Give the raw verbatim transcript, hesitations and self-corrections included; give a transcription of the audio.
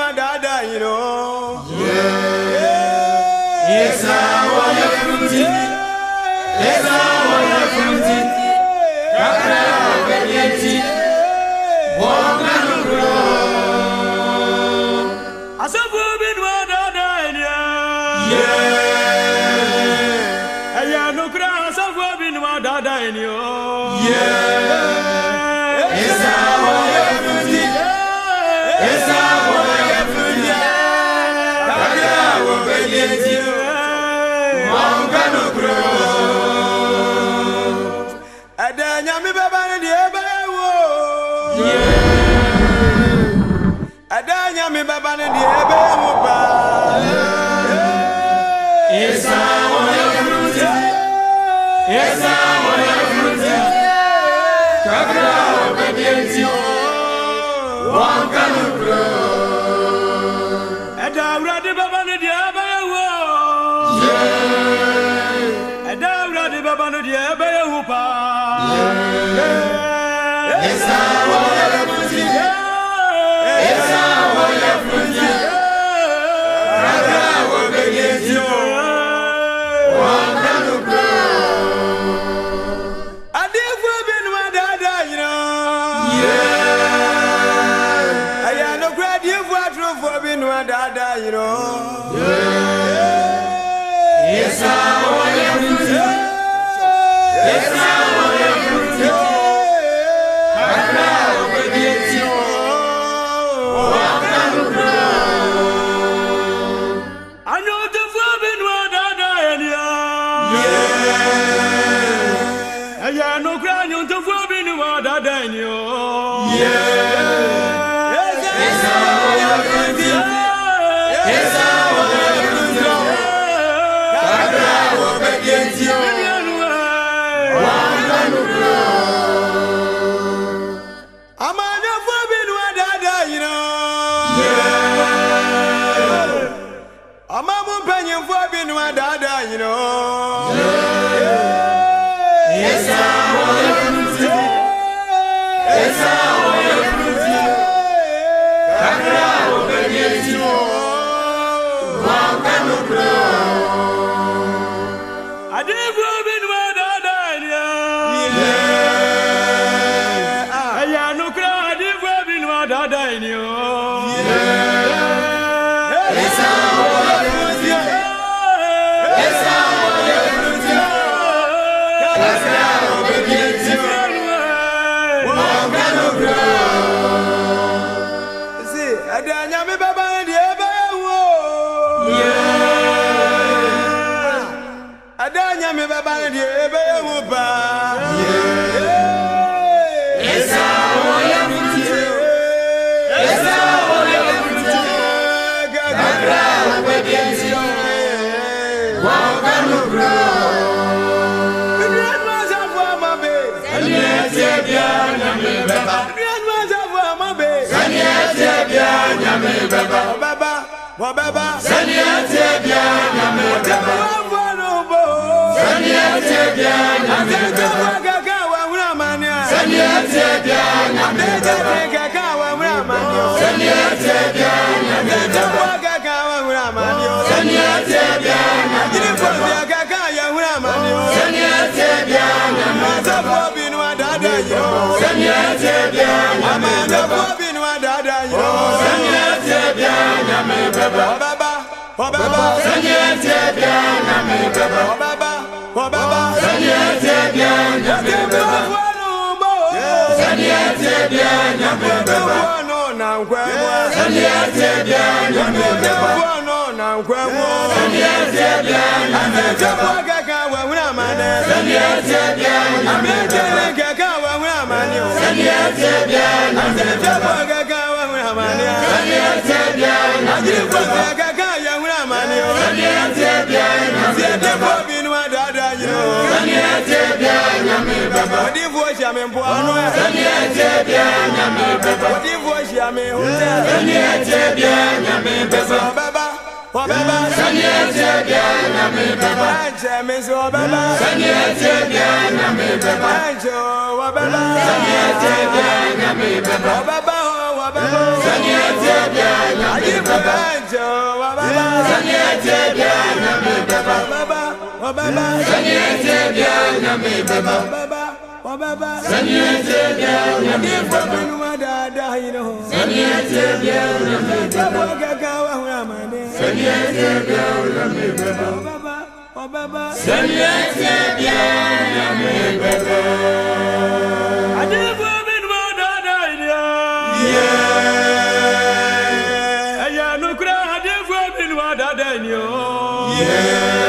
dada, you know. Yeah. Yes, I want your fruity. Yes, I want your fruity. Kakra obedienti. Walk and grow. I said, we've been one dada, yeah. I no grass of webbing one dada in you. Yeah. Yes, I want your fruity. Yes, I want your fruity. Kakra obedienti. Walk and grow. Adanya mi baba ni die bawo. Yeah. Adanya mi baba ni die bawo pa. Yes, I want your fruity. Yes, I want your fruity. Kakra obedienti. Walk and grow. Adawra di baba ni die bawo. Yeah. Adawra di baba ni die bawo pa. Yes, I want your fruity. Yes, I want your fruity. Kakra obedienti. Walk and grow. Adifu bin wa dada, you know. Yeah. Aya no grad you for true for bin wa dada, you know. Yes, I want your fruity. Yes, I want your fruity. Kakra obedienti. Walk and grow. I know the for bin wa dada, Yeah. aya no grad you to for bin wa dada, you know. Yeah. Yes, I want your fruity. Yes, I want your fruity. Kakra obedienti. Walk and grow. I'm on the for bin wa dada, you know. Yeah. I'm a companion for bin wa dada, you know. Yes, I want your fruity. Yes, I want your fruity. Kakra obedienti. Walk and grow. Adifu bin wa dada, Yeah. aya no grad adifu bin wa dada, you know. Yes, I want your fruity. Yes, I want your fruity. Kakra obedienti. Walk and grow. See, adanya mi baba ni die bawo. Yeah. Adanya mi baba ni die bawo pa. Yes, I want your fruity. Yes, I want your fruity. Kakra obedienti. Walk and grow. Adrian was a for my baby. Saniete bia nyame beba. Adrian was a for my baby. Saniete bia nyame beba. Oh baba, oh baba. Saniete bia nyame beba. Saniete bia nyame beba. Saniete bia nyame beba. Saniete bia nyame beba. Saniete bia nyame beba. Saniete bia nyame beba. Saniete bia nyame beba. Saniete bia nyame beba. Oh baba, Saniete bia nyame beba. oh baba, oh baba, Saniete bia nyame beba. Saniete bia nyame beba. Saniete bia nyame beba. Saniete bia nyame beba. Saniete bia nyame beba. Saniete bia nyame beba. Saniete bia nyame beba. Saniete bia nyame beba. Saniete bia nyame beba. Saniete bia nyame beba. Saniete bia nyame beba. Oh baba, Saniete bia nyame beba. Saniete bia nyame beba. Saniete bia nyame beba. oh baba, oh Sanya tebia nyame baba. Sanya tebia nyame baba. Sanya tebia nyame baba. Sanya tebia nyame baba. Sanya tebia nyame baba. Sanya tebia nyame baba. Sanya tebia nyame baba. Yeah.